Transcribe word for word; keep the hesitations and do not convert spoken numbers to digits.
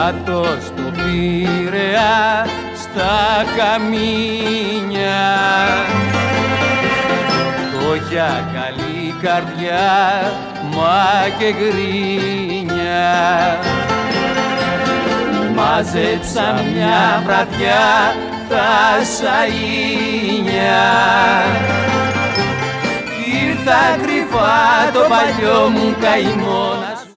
κάτω στο Πειραιά στα καμίνια. Φτώχεια, καλή καρδιά, μα και γκρίνια. Μάζεψα μια βραδιά τα σαΐνια. Ήρθα κρυφά το παλιό μου καημό